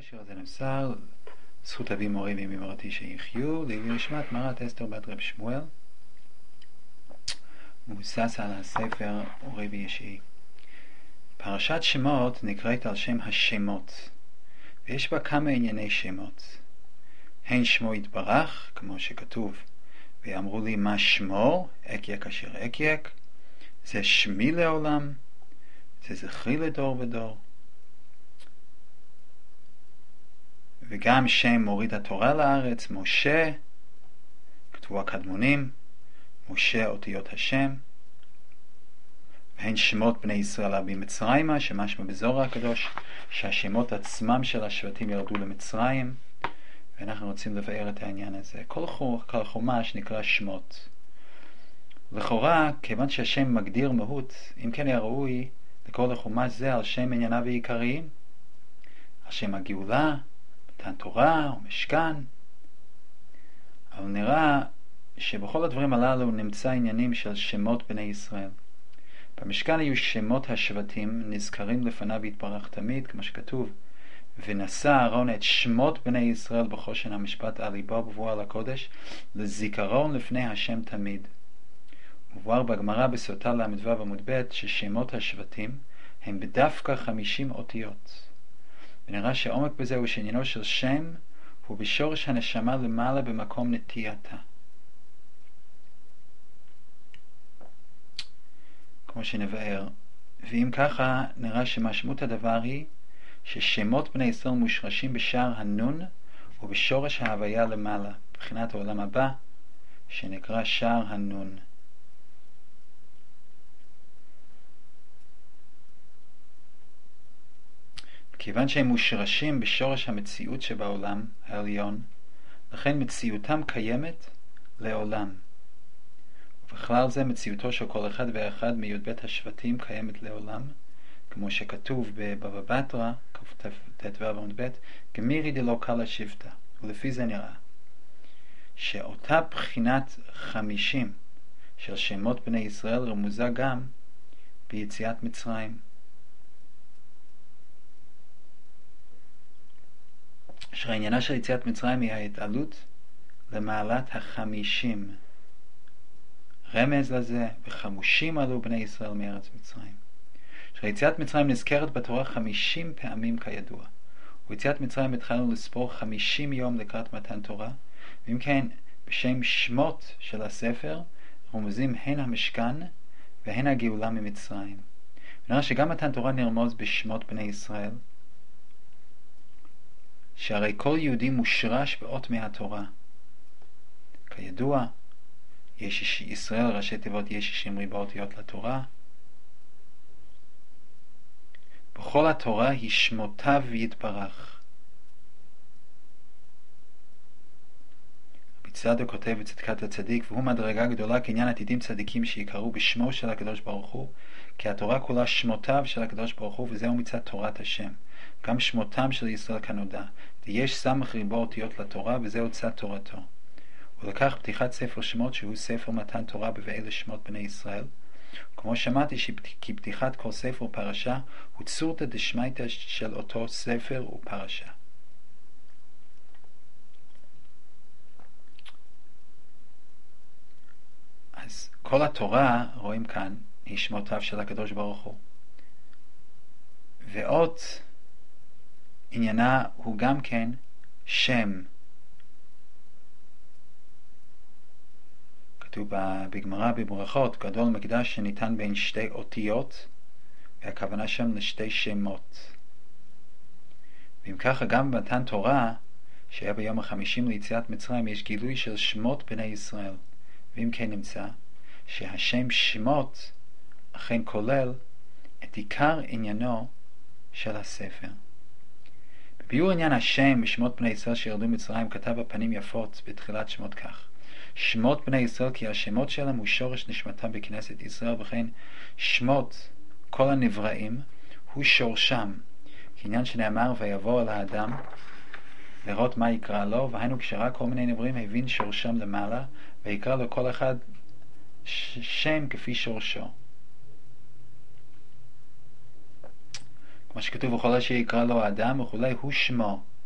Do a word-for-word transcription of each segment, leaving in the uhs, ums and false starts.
השיר הזה נמסר, זכות אבי מורי ואמי מורתי שיחיו, לעילוי נשמת מרת אסתר בת רב שמואל, מבוסס על הספר אורי וישעי. פרשת שמות נקראת על שם השמות, ויש בה כמה ענייני שמות. הן שמו יתברך, כמו שכתוב, ואמרו לי מה שמו, אקיק אשר אקיק, זה שמי לעולם, זה זכרי לדור ודור. וגם שם מוריד התורה לארץ, משה, כתבו הקדמונים, משה אותיות השם. והן שמות בני ישראל רבים מצרימה, שמשמע בזוהר הקדוש, שהשמות עצמם של השבטים ירדו למצרים, ואנחנו רוצים לבאר את העניין הזה. כל, כל חומש נקרא שמות. לכאורה, כיוון שהשם מגדיר מהות, אם כן היה ראוי לכל החומש זה על שם ענייניו העיקריים, על שם הגאולה, מתן תורה או משכן. אבל נראה שבכל הדברים הללו נמצא עניינים של שמות בני ישראל. במשכן היו שמות השבטים נזכרים לפניו יתברך תמיד, כמו שכתוב, ונשא אהרון את שמות בני ישראל בחושן המשפט על ליבו בבואו על הקודש, לזיכרון לפני השם תמיד. מבואר בגמרא בסוטה למדבר עמוד ב' ששמות השבטים הם בדווקא חמישים אותיות. ונראה שעומק בזה הוא שעניינו של שם הוא בשורש הנשמה למעלה במקום נטייתה. כמו שנבאר. ואם ככה נראה שמשמעות הדבר היא ששמות בני ישראל מושרשים בשער הנון ובשורש ההוויה למעלה, מבחינת העולם הבא שנקרא שער הנון. כיוון שהם מושרשים בשורש המציאות שבעולם העליון, לכן מציאותם קיימת לעולם. ובכלל זה מציאותו של כל אחד ואחד מי"ב השבטים קיימת לעולם, כמו שכתוב בבבא בתרא, כ"ט עמוד ב', גמירי דלא קלה שבטה. ולפי זה נראה שאותה בחינת חמישים של שמות בני ישראל רמוזה גם ביציאת מצרים. שעניינה של יציאת מצרים היא ההתעלות למעלת החמישים. רמז לזה, וחמושים עלו בני ישראל מארץ מצרים. שיציאת מצרים נזכרת בתורה חמישים פעמים כידוע. ויציאת מצרים התחלנו לספור חמישים יום לקראת מתן תורה, ואם כן, בשם שמות של הספר, רומזים הן המשכן והן הגאולה ממצרים. ונראה שגם מתן תורה נרמוז בשמות בני ישראל, שהרי כל יהודי מושרש באות מהתורה. כידוע, יש ישראל ראשי תיבות יש שישים ריבוע אותיות לתורה. בכל התורה היא שמותיו יתברך. רבי צדוק כותב בצדקת הצדיק, והוא מדרגה גדולה כעניין עתידים צדיקים שיקראו בשמו של הקדוש ברוך הוא, כי התורה כולה שמותיו של הקדוש ברוך הוא, וזהו מצד תורת השם. גם שמותם של ישראל כנודע. ויש סמך ריבוע אותיות לתורה, וזהו צד תורתו. ולקח פתיחת ספר שמות, שהוא ספר מתן תורה בבאלה שמות בני ישראל. כמו שמעתי כי פתיחת כל ספר ופרשה הוא צורתא דשמייתא של אותו ספר ופרשה. אז כל התורה, רואים כאן, היא שמותיו של הקדוש ברוך הוא. ועוד עניינה הוא גם כן שם. כתוב בגמרא בברכות, גדול מקדש שניתן בין שתי אותיות, והכוונה שם לשתי שמות. ואם ככה גם במתן תורה, שהיה ביום החמישים ליציאת מצרים, יש גילוי של שמות בני ישראל. ואם כן נמצא, שהשם שמות אכן כולל את עיקר עניינו של הספר. בביאור עניין השם ושמות בני ישראל שירדו מצרים, כתב הפנים יפות בתחילת שמות כך: שמות בני ישראל כי השמות שלהם הוא שורש נשמתם בכנסת ישראל, וכן שמות כל הנבראים הוא שורשם, כעניין שנאמר ויבוא אל האדם לראות מה יקרא לו, והיינו כשראה כל מיני נבראים הבין שורשם למעלה, ויקרא לו כל אחד שם כפי שורשו. כמו שכתוב, וכל אשר יקרא לו האדם וכולי הוא שמו,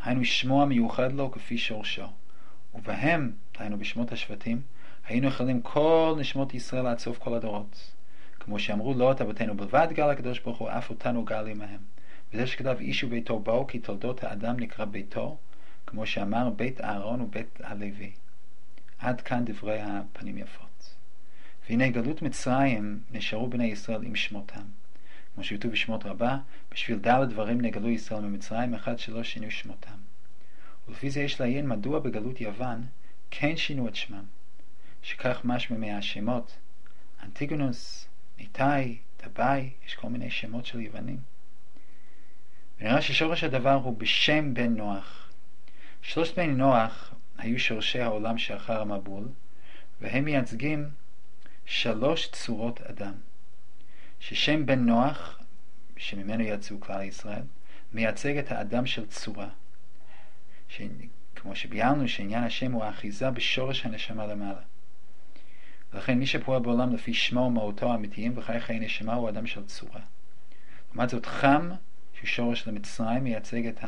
היינו שמו המיוחד לו כפי שורשו. ובהם, היינו בשמות השבטים, היינו יכולים כל נשמות ישראל עד סוף כל הדורות. כמו שאמרו, לא את אבותינו בלבד גל הקדוש ברוך הוא, אף אותנו גל עמהם. וזה שכתב איש וביתו באו, כי תולדות האדם נקרא ביתו, כמו שאמר בית אהרון ובית הלוי. עד כאן דברי הפנים יפות. והנה גלות מצרים נשארו בני ישראל עם שמותם. כמו שכתוב בשמות רבה, בשביל ד' דברים נגלו ישראל ממצרים, אחד שלא שינו שמותם. ולפי זה יש לעיין מדוע בגלות יוון כן שינו את שמם. שכך משמע מהשמות, אנטיגונוס, ניטאי, טבאי, יש כל מיני שמות של יוונים. ונראה ששורש הדבר הוא בשם בן נוח. שלושת בני נוח היו שורשי העולם שאחר המבול, והם מייצגים שלוש צורות אדם. ששם בן נוח, שממנו יצאו כלל ישראל, מייצג את האדם של צורה. ש... כמו שביארנו שעניין השם הוא האחיזה בשורש הנשמה למעלה. ולכן מי שפועל בעולם לפי שמו ומהותו האמיתיים וחי חיי נשמה הוא אדם של צורה. לעומת זאת חם, שהוא שורש למצרים, מייצג את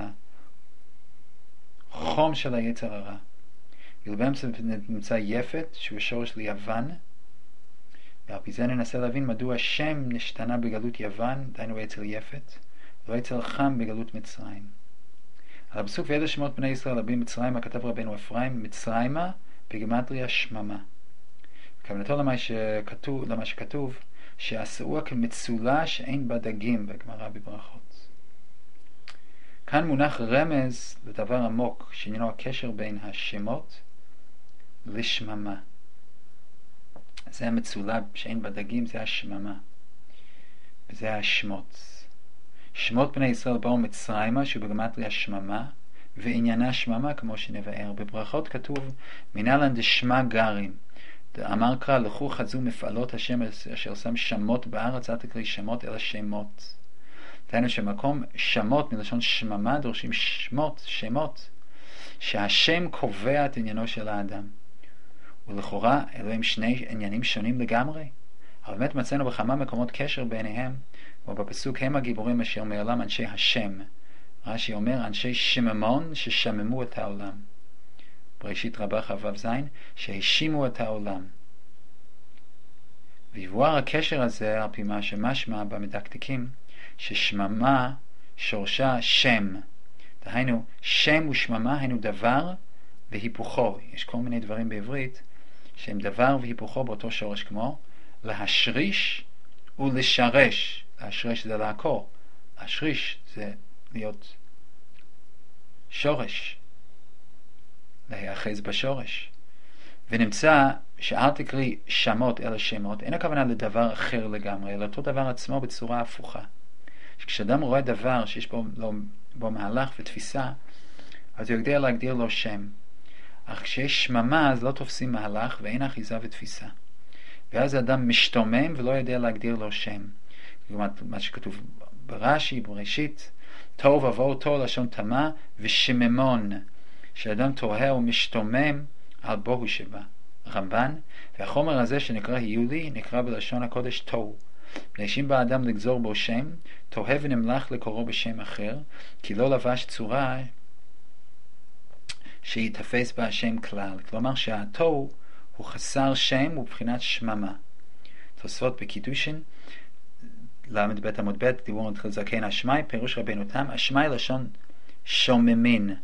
החום של היצר הרע. ובאמצע נמצא יפת, שהוא שורש ליוון, ועל פי זה ננסה להבין מדוע השם נשתנה בגלות יוון, דיינו אצל יפת, ולא אצל חם בגלות מצרים. על הפסוק וידע שמות בני ישראל רבים מצרים, כתב רבנו אפרים, מצרימה בגימטריה שממה. כוונתו למה שכתוב, למה שכתוב שעשאוה כמצולה שאין בה דגים בגמרא בברכות. כאן מונח רמז לדבר עמוק שעניינו הקשר בין השמות לשממה. זה המצולה שאין בה דגים, זה השממה. וזה השמות. שמות בני ישראל באו מצרימה שהוא בגימטריה שממה, ועניינה שממה כמו שנבאר. בברכות כתוב מנהלן דשמה גרים. אמר קרא לכו חזו מפעלות השם אשר שם שמות בארץ, אל תקראי שמות אלא שמות. דהיינו שמקום שמות מלשון שממה דורשים שמות, שמות, שהשם קובע את עניינו של האדם. ולכאורה אלו הם שני עניינים שונים לגמרי. אבל באמת מצאנו בכמה מקומות קשר ביניהם, ובפסוק הם הגיבורים אשר מעולם אנשי השם. רש"י אומר אנשי שממון ששממו את העולם. בראשית רבה חבב זין שהאשימו את העולם. ויבואר הקשר הזה על פי מה שמשמע במדקדקים ששממה שורשה שם. דהיינו שם ושממה היינו דבר והיפוכו. יש כל מיני דברים בעברית שהם דבר והיפוכו באותו שורש, כמו להשריש ולשרש. להשריש זה לעקור, להשריש זה להיות שורש, להיאחז בשורש. ונמצא שאל תקראי שמות אלא שמות, אין הכוונה לדבר אחר לגמרי, אלא אותו דבר עצמו בצורה הפוכה. כשאדם רואה דבר שיש בו, בו, בו מהלך ותפיסה, אז הוא יודע להגדיר לו שם. אך כשיש שממה אז לא תופסים מהלך ואין אחיזה ותפיסה. ואז האדם משתומם ולא יודע להגדיר לו שם. מה שכתוב ברש"י, בראשית, תוהו ובוהו, תוהו לשון תמה ושממון, שאדם תוהה ומשתומם על בוהו שבה. רמב"ן, והחומר הזה שנקרא היולי נקרא בלשון הקודש תוהו. מפני באדם לגזור בו שם, תוהה ונמלח לקורו בשם אחר, כי לא לבש צורה שיתפס בה השם כלל. כלומר שהתוהו הוא חסר שם ובחינת שממה. תוספות בקידושין למד בית עמוד בית, דיבור מתחיל זקן השמי, פירוש רבנו תם, השמי לשון שוממין,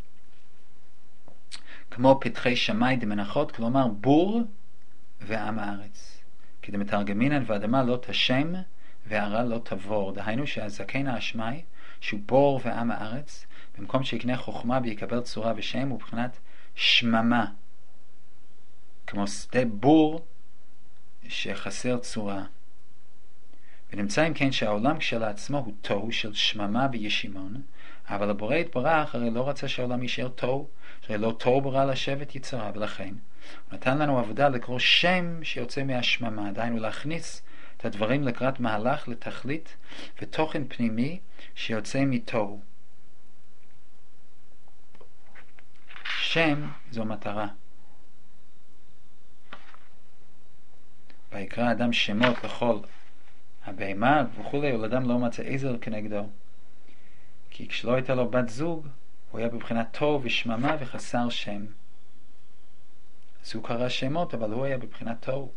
כמו פתחי שמי דמנחות, כלומר בור ועם הארץ. כי דמתרגמינן ואדמה לא תשם והערה לא תבור. דהיינו שהזקן השמי שהוא בור ועם הארץ, במקום שיקנה חוכמה ויקבל צורה ושם, הוא בחינת שממה, כמו שדה בור שחסר צורה. ונמצא אם כן שהעולם כשלעצמו הוא תוהו של שממה וישימון, אבל הבורא יתברך הרי לא רצה שהעולם יישאר תוהו, הרי לא תוהו ברא לשבת יצרה, ולכן הוא נתן לנו עבודה לקרוא שם שיוצא מהשממה, דהיינו להכניס את הדברים לקראת מהלך, לתכלית ותוכן פנימי שיוצא מתוהו. שם זו מטרה. ויקרא אדם שמות לכל הבהמה וכולי, ולאדם לא מצא עזר כנגדו. כי כשלא הייתה לו בת זוג, הוא היה בבחינת תוהו ושממה וחסר שם. אז הוא קרא שמות, אבל הוא היה בבחינת תוהו.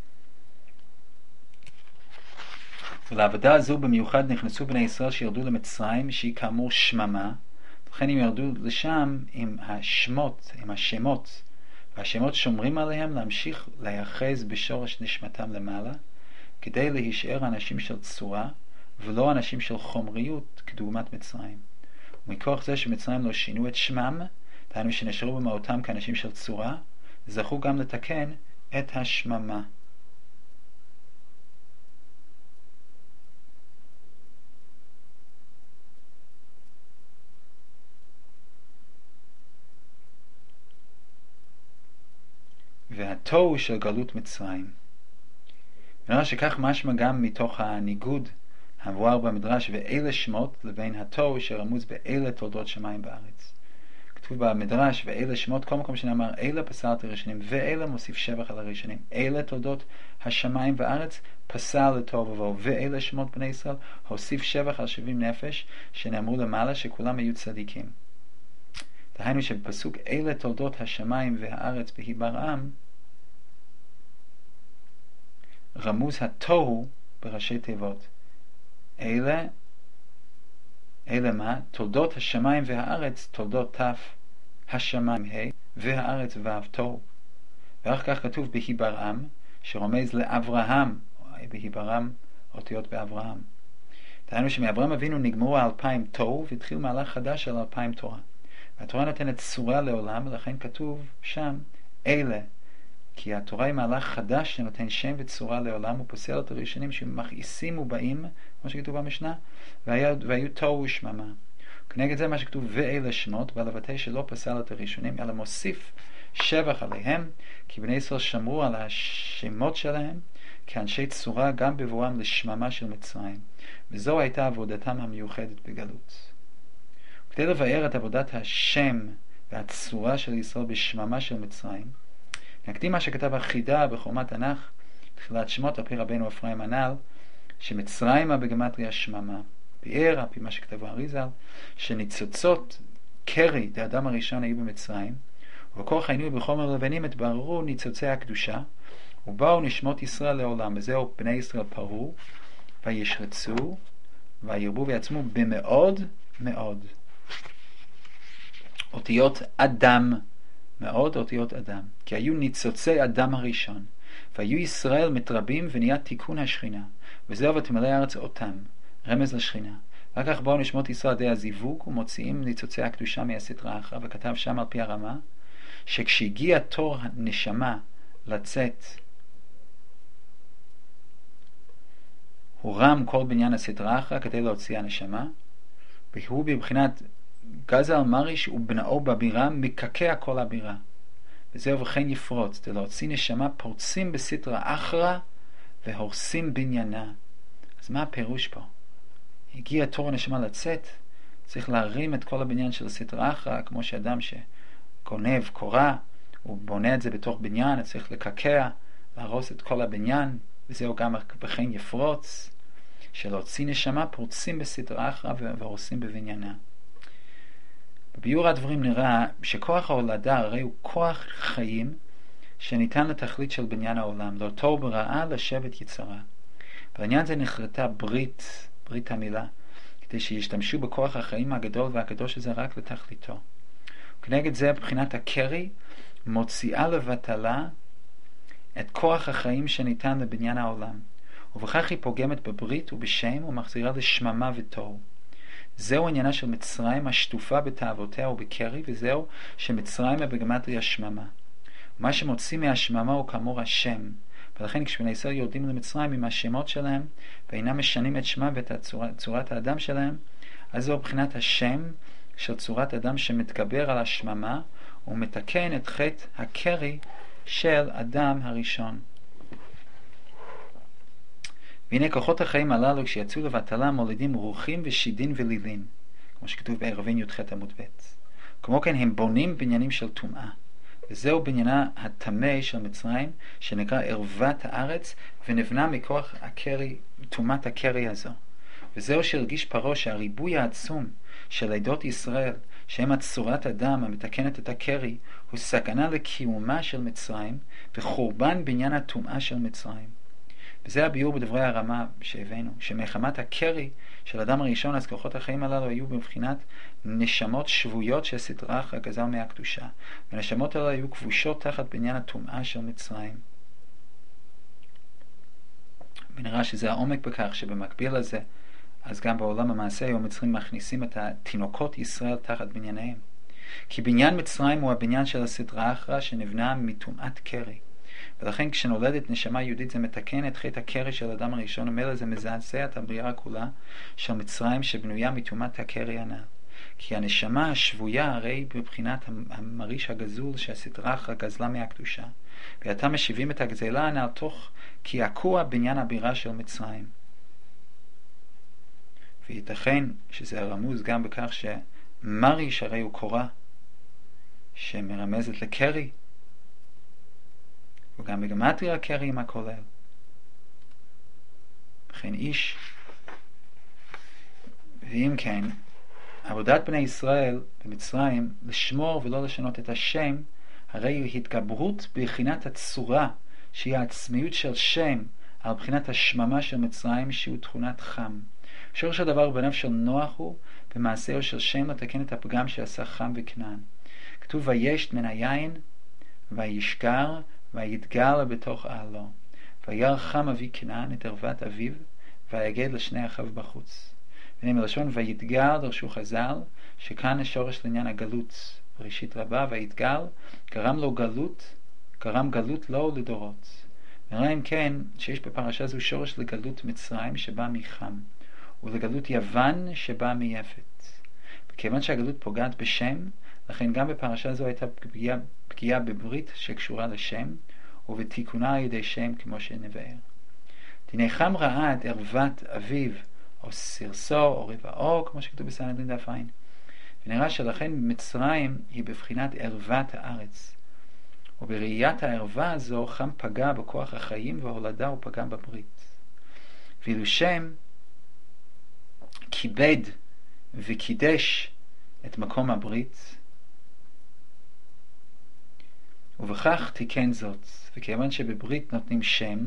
ולעבודה הזו במיוחד נכנסו בני ישראל שירדו למצרים, שהיא כאמור שממה. לכן הם ירדו לשם עם השמות, עם השמות. והשמות שומרים עליהם להמשיך להיאחז בשורש נשמתם למעלה, כדי להישאר אנשים של צורה, ולא אנשים של חומריות כדוגמת מצרים. ומכוח זה שמצרים לא שינו את שמם, דהיינו שנשארו במהותם כאנשים של צורה, זכו גם לתקן את השממה. והתוהו של גלות מצרים. ונראה שכך משמע גם מתוך הניגוד המבואר במדרש ואלה שמות לבין התוהו שרמוז באלה תולדות שמיים בארץ. כתוב במדרש ואלה שמות, כל מקום שנאמר אלה פסל את הראשונים ואלה מוסיף שבח על הראשונים. אלה תולדות השמיים בארץ פסל לתוהו ובוהו, ואלה שמות בני ישראל הוסיף שבח על שבעים נפש שנאמרו למעלה שכולם היו צדיקים. דהיינו שבפסוק אלה תולדות השמיים והארץ בהיברעם רמוז התוהו בראשי תיבות. אלה, אלה מה? תולדות השמיים והארץ, תולדות תף, השמיים ה' והארץ ו' תוהו. ואחר כך כתוב בהיברעם, שרומז לאברהם, בהיברעם אותיות באברהם. דהיינו שמאברהם אבינו נגמרו האלפיים תוהו והתחיל מהלך חדש של אלפיים תורה. והתורה נותנת צורה לעולם, ולכן כתוב שם אלה, כי התורה היא מהלך חדש שנותן שם וצורה לעולם, ופוסל את הראשונים שמכעיסים ובאים, כמו שכתוב במשנה, והיו, והיו תוהו ושממה. כנגד זה מה שכתוב ואלה שמות, בא לבטא שלא פסל את הראשונים, אלא מוסיף שבח עליהם, כי בני ישראל שמרו על השמות שלהם, כאנשי צורה גם בבואם לשממה של מצרים. וזו הייתה עבודתם המיוחדת בגלות. כדי לבאר את עבודת השם והצורה של ישראל בשממה של מצרים, נקדים מה שכתב החידה בחומת תנ"ך, תחילת שמות, על פי רבנו אפרים הנ"ל, שמצרימה בגמטריה שממה. ביאר, על פי מה שכתב האריז"ל, שניצוצות קרי, דאדם הראשון, היו במצרים, ובכוח היינו בחומר לבנים התבררו ניצוצי הקדושה, ובאו נשמות ישראל לעולם, וזהו בני ישראל פרו, וישרצו, וירבו ויעצמו במאוד מאוד. אותיות אדם, מאוד אותיות אדם, כי היו ניצוצי אדם הראשון, והיו ישראל מתרבים ונהיה תיקון השכינה, וזהו ותמלא הארץ אותם, רמז לשכינה. ואחר כך באו נשמות ישראל די הזיווג ומוציאים ניצוצי הקדושה מהסטרא אחרא, וכתב שם על פי הרמה, שכשהגיע תור הנשמה לצאת, הוא רם כל בניין הסטרא אחרא כדי להוציא הנשמה, והוא בבחינת גזל מריש ובנאו בבירה מקקע כל הבירה. וזהו וכן יפרוץ, כדי להוציא נשמה פורצים בסטרא אחרא והורסים בניינה. אז מה הפירוש פה? הגיע תור הנשמה לצאת, צריך להרים את כל הבניין של הסטרא אחרא, כמו שאדם שגונב קורה, הוא בונה את זה בתוך בניין, צריך לקקע, להרוס את כל הבניין, וזהו גם וכן יפרוץ, שלהוציא נשמה פורצים בסטרא אחרא והורסים בבניינה. בביאור הדברים נראה שכוח ההולדה הרי הוא כוח חיים שניתן לתכלית של בניין העולם, לא תור ברעה לשבת יצרה. בעניין זה נחרטה ברית, ברית המילה, כדי שישתמשו בכוח החיים הגדול והקדוש הזה רק לתכליתו. וכנגד זה בחינת הקרי מוציאה לבטלה את כוח החיים שניתן לבניין העולם, ובכך היא פוגמת בברית ובשם ומחזירה לשממה ותוהו. זהו עניינה של מצרים השטופה בתאוותיה ובקרי, וזהו שמצרים בגמטריה שממה. ומה שמוציא מהשממה הוא כאמור השם, ולכן כשבני ישראל יורדים למצרים עם השמות שלהם ואינם משנים את שמם ואת צורת, צורת האדם שלהם, אז זהו בחינת השם של צורת אדם שמתגבר על השממה ומתקן את חטא הקרי של אדם הראשון. והנה כוחות החיים הללו כשיצאו לבטלה מולידים רוחים ושידין ולילים, כמו שכתוב בערבין י"ח עמוד ב'. כמו כן הם בונים בניינים של טומאה, וזהו בניינה הטמא של מצרים שנקרא ערוות הארץ, ונבנה מכוח הקרי, טומאת הקרי הזו. וזהו שהרגיש פרעה שהריבוי העצום של עדות ישראל שהם הצורת אדם המתקנת את הקרי, הוא סכנה לקיומה של מצרים וחורבן בניין הטומאה של מצרים. וזה הביור בדברי הרמה שהבאנו, שמחמת הקרי של אדם הראשון, אז כוחות החיים הללו היו בבחינת נשמות שבויות שסדרך הגזל מהקדושה, והנשמות הללו היו כבושות תחת בניין הטומאה של מצרים. ונראה שזה העומק בכך שבמקביל לזה, אז גם בעולם המעשה היום מצרים מכניסים את התינוקות ישראל תחת בנייניהם. כי בניין מצרים הוא הבניין של הסדרה אחרא שנבנה מטומאת קרי. ולכן כשנולדת נשמה יהודית זה מתקן את חטא הקרי של האדם הראשון, ומילא זה מזעזע את הבריאה כולה של מצרים שבנויה מטומאת הקרי הנ"ל. כי הנשמה השבויה הרי בבחינת המריש הגזול שהסדרה אחרא גזלה מהקדושה. ועתה משיבים את הגזלה הנ"ל תוך כי עקוע בניין הבירה של מצרים. וייתכן שזה הרמוז גם בכך שמריש הרי הוא קורא שמרמזת לקרי, וגם בגמטריה קרי עם הכולל. וכן איש. ואם כן, עבודת בני ישראל במצרים לשמור ולא לשנות את השם, הרי היא התגברות בבחינת הצורה שהיא העצמיות של שם על בחינת השממה של מצרים שהוא תכונת חם. שורש הדבר בנף של נוח הוא במעשהו של שם לתקן את הפגם שעשה חם וכנען. כתוב וישת מן היין וישגר ויתגל בתוך אהלו וירא חם אבי כנען את ערוות אביו ויגד לשני אחיו בחוץ. והנה מלשון ויתגל דרשו חז"ל שכאן השורש לעניין הגלות בראשית רבה, ויתגל גרם לו גלות, גרם גלות לו לדורות. נראה אם כן שיש בפרשה זו שורש לגלות מצרים שבא מחם ולגלות יוון שבא מיפת. וכיוון שהגלות פוגעת בשם, לכן גם בפרשה זו הייתה פגיעה, פגיעה בברית שקשורה לשם ובתיקונה על ידי שם כמו שנבאר. דיני חם ראה את ערוות אביו או סרסו או רבעו כמו שכתוב בסנהדרין דף עין. ונראה שלכן מצרים היא בבחינת ערוות הארץ. ובראיית הערווה הזו חם פגע בכוח החיים והולדה ופגע בברית. ואילו שם כיבד וקידש את מקום הברית, ובכך תיקן זאת. וכיוון שבברית נותנים שם,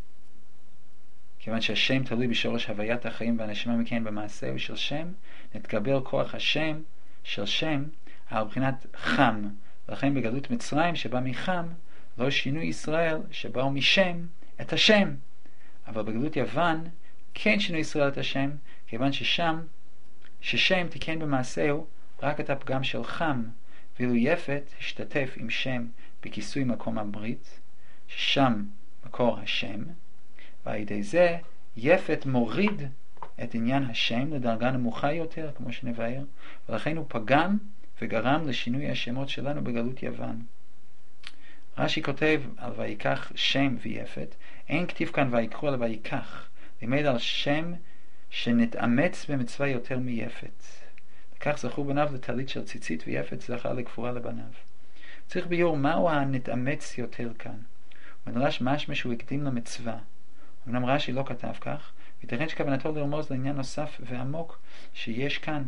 כיוון שהשם תלוי בשורש הוויית החיים והנשמה מכן במעשה של שם, נתגבר כוח השם של שם על בחינת חם. ולכן בגלות מצרים שבא מחם לא שינו ישראל שבאו משם את השם, אבל בגלות יוון כן שינו ישראל את השם, כיוון ששם ששם תיקן במעשהו רק את הפגם של חם, ואילו יפת השתתף עם שם בכיסוי מקום הברית ששם מקור השם, ועל ידי זה יפת מוריד את עניין השם לדרגה נמוכה יותר כמו שנבאר, ולכן הוא פגם וגרם לשינוי השמות שלנו בגלות יוון. רש"י כותב על ויקח שם ויפת, אין כתיב כאן ויקחו על ויקח, לימד על שם שנתאמץ במצווה יותר מיפת. וכך זכו בניו לטלית של ציצית ויפת זכה לגבורה לבניו. צריך ביור מהו הנתאמץ יותר כאן. ונדרש משמע שהוא הקדים למצווה. אמנם רש"י לא כתב כך, ויתכן שכוונתו לרמוז לעניין נוסף ועמוק שיש כאן.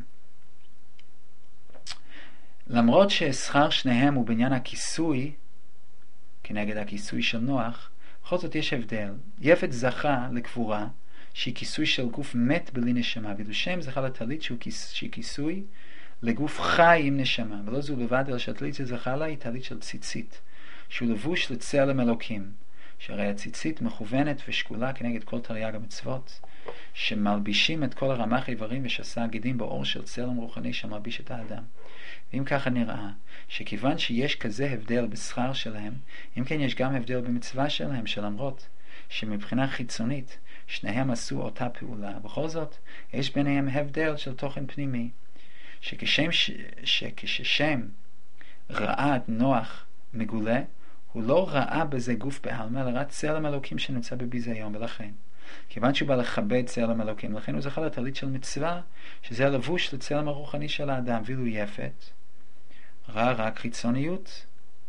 למרות ששכר שניהם הוא בעניין הכיסוי, כנגד הכיסוי של נוח, בכל זאת יש הבדל. יפת זכה לגבורה שהיא כיסוי של גוף מת בלי נשמה, ואילו שם זכה לטלית שהיא כיסוי לגוף חי עם נשמה. ולא זו לבד, אלא שהטלית שזכה לה היא טלית של ציצית, שהוא לבוש לצלם אלוקים, שהרי הציצית מכוונת ושקולה כנגד כל תרי"ג המצוות, שמלבישים את כל הרמ"ח איברים ושס"ה גידים באור של צלם רוחני שמלביש את האדם. ואם ככה נראה שכיוון שיש כזה הבדל בשכר שלהם, אם כן יש גם הבדל במצווה שלהם, שלמרות שמבחינה חיצונית שניהם עשו אותה פעולה, בכל זאת יש ביניהם הבדל של תוכן פנימי, שכשם ש... שכששם ראה את נוח מגולה, הוא לא ראה בזה גוף בעלמא, אלא ראה צלם אלוקים שנמצא בביזיון. ולכן כיוון שהוא בא לכבד צלם אלוקים, לכן הוא זכה לטלית של מצווה, שזה הלבוש לצלם הרוחני של האדם. ואילו יפת ראה רק חיצוניות,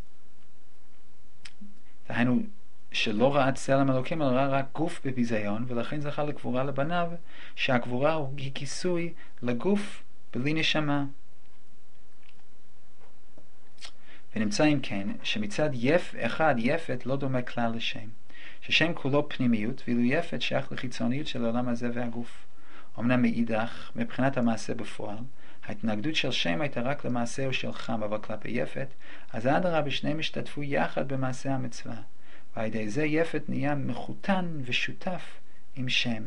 דהיינו שלא ראה צלם אלוקים, אלא ראה רק גוף בביזיון, ולכן זכה לגבורה לבניו, שהגבורה היא כיסוי לגוף בלי נשמה. ונמצא אם כן, שמצד יפ, אחד יפת לא דומה כלל לשם, ששם כולו פנימיות, ואילו יפת שייך לחיצוניות של העולם הזה והגוף. אמנם מאידך, מבחינת המעשה בפועל, ההתנגדות של שם הייתה רק למעשהו של חם, אבל כלפי יפת, אז אדרבה שניהם השתתפו יחד במעשה המצווה, ועל ידי זה יפת נהיה מחותן ושותף עם שם.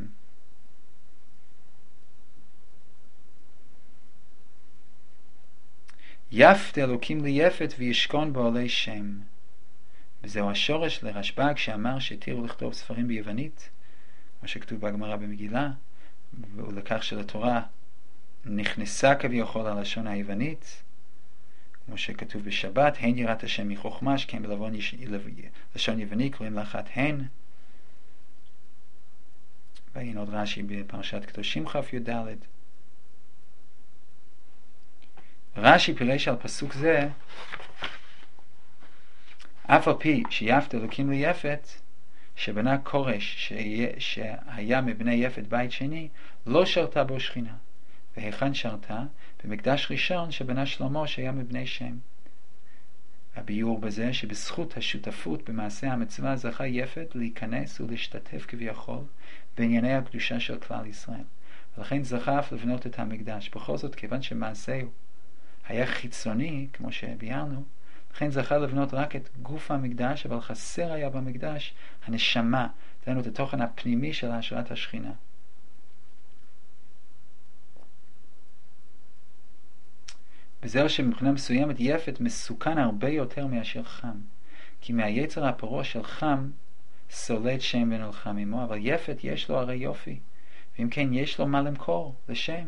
יפת אלוקים ליפת וישכון בעולי שם. וזהו השורש לרשב"ג שאמר שהתירו לכתוב ספרים ביוונית, כמו שכתוב בהגמרא במגילה, ולכך שלתורה נכנסה כביכול הלשון היוונית, כמו שכתוב בשבת, הן יראת השם מחוכמה, שכן בלבון יש... לשון יווני קוראים לאחת הן. והנה עוד רש"י בפרשת קדושים כ"ד. רש"י פירש על פסוק זה, אף על פי שיפת אלוקים ליפת, שבנה כורש שהיה, שהיה מבני יפת בית שני, לא שרתה בו שכינה. והיכן שרתה? במקדש ראשון שבנה שלמה שהיה מבני שם. הביור בזה שבזכות השותפות במעשה המצווה זכה יפת להיכנס ולהשתתף כביכול בענייני הקדושה של כלל ישראל. ולכן זכה אף לבנות את המקדש. בכל זאת, כיוון שמעשהו היה חיצוני, כמו שביארנו, לכן זכה לבנות רק את גוף המקדש, אבל חסר היה במקדש הנשמה, דהיינו את התוכן הפנימי של השראת השכינה. וזהו שמבחינה מסוימת יפת מסוכן הרבה יותר מאשר חם, כי מהיצר הפרוע של חם סולד שם ונלחם עמו, אבל יפת יש לו הרי יופי, ואם כן יש לו מה למכור לשם,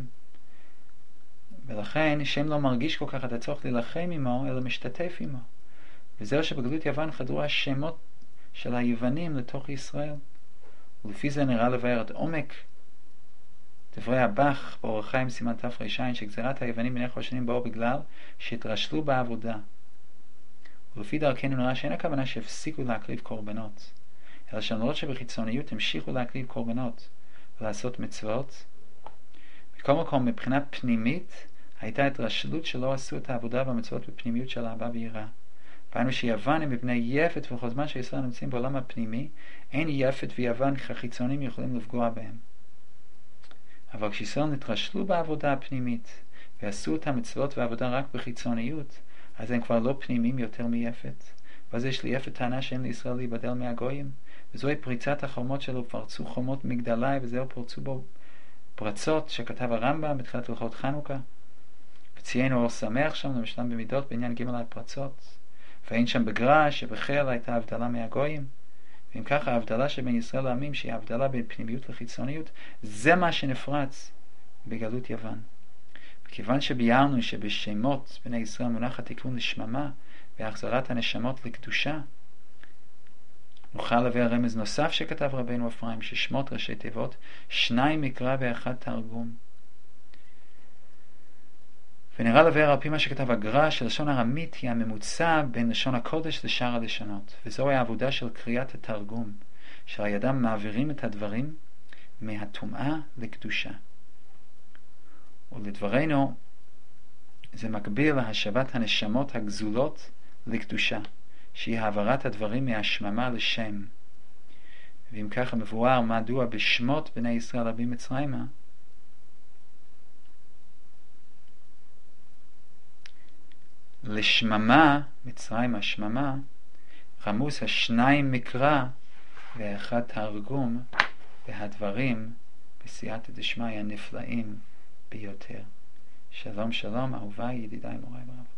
ולכן שם לא מרגיש כל כך את הצורך להילחם עמו, אלא משתתף עמו. וזהו שבגלות יוון חדרו השמות של היוונים לתוך ישראל, ולפי זה נראה לבאר את עומק דברי הבח באור החיים סימן תר"ע, שגזירת היוונים בני חושנים באו בגלל שהתרשלו בעבודה. ולפי דרכנו נראה שאין הכוונה שהפסיקו להקריב קורבנות, אלא שלמרות שבחיצוניות המשיכו להקריב קורבנות ולעשות מצוות. בכל מקום מבחינה פנימית הייתה התרשלות שלא עשו את העבודה והמצוות בפנימיות של אהבה ויראה. פענו שיוון הם מבני יפת, וכל זמן שישראל נמצאים בעולם הפנימי, אין יפת ויוון החיצונים יכולים לפגוע בהם. אבל כשישראל נתרשלו בעבודה הפנימית ועשו את המצוות והעבודה רק בחיצוניות, אז הם כבר לא פנימיים יותר מיפת. ואז יש לי יפת טענה שאין לישראל להיבדל מהגויים, וזוהי פריצת החומות שלו, פרצו חומות מגדלי, וזהו פרצו בו פרצות שכתב הרמב"ם בתחילת הלכות חנוכה, וציינו אור שמח שם למשלם במידות בעניין ג' על פרצות, ואין שם בגרע שבחיל הייתה הבדלה מהגויים. ואם ככה ההבדלה שבין ישראל לעמים, שהיא ההבדלה בין פנימיות לחיצוניות, זה מה שנפרץ בגלות יוון. וכיוון שביארנו שבשמות בני ישראל מונח התיקון לשממה והחזרת הנשמות לקדושה, נוכל להביא רמז נוסף שכתב רבנו אפרים, ששמות ראשי תיבות, שניים מקרא ואחד תרגום. ונראה לבאר על פי מה שכתב הגר"א, שלשון ארמית היא הממוצע בין לשון הקודש לשאר הלשונות, וזוהי העבודה של קריאת התרגום, שעל ידם מעבירים את הדברים מהטומאה לקדושה. ולדברנו זה מקביל להשבת הנשמות הגזולות לקדושה, שהיא העברת הדברים מהשממה לשם. ואם ככה מבואר מדוע בשמות בני ישראל רבים מצרימה, לשממה, מצרים השממה, רמוס השניים מקרא ואחד תרגום, והדברים בסייעתא דשמיא הנפלאים ביותר. שלום שלום אהוביי, ידידיי, מוריי ורבותיי.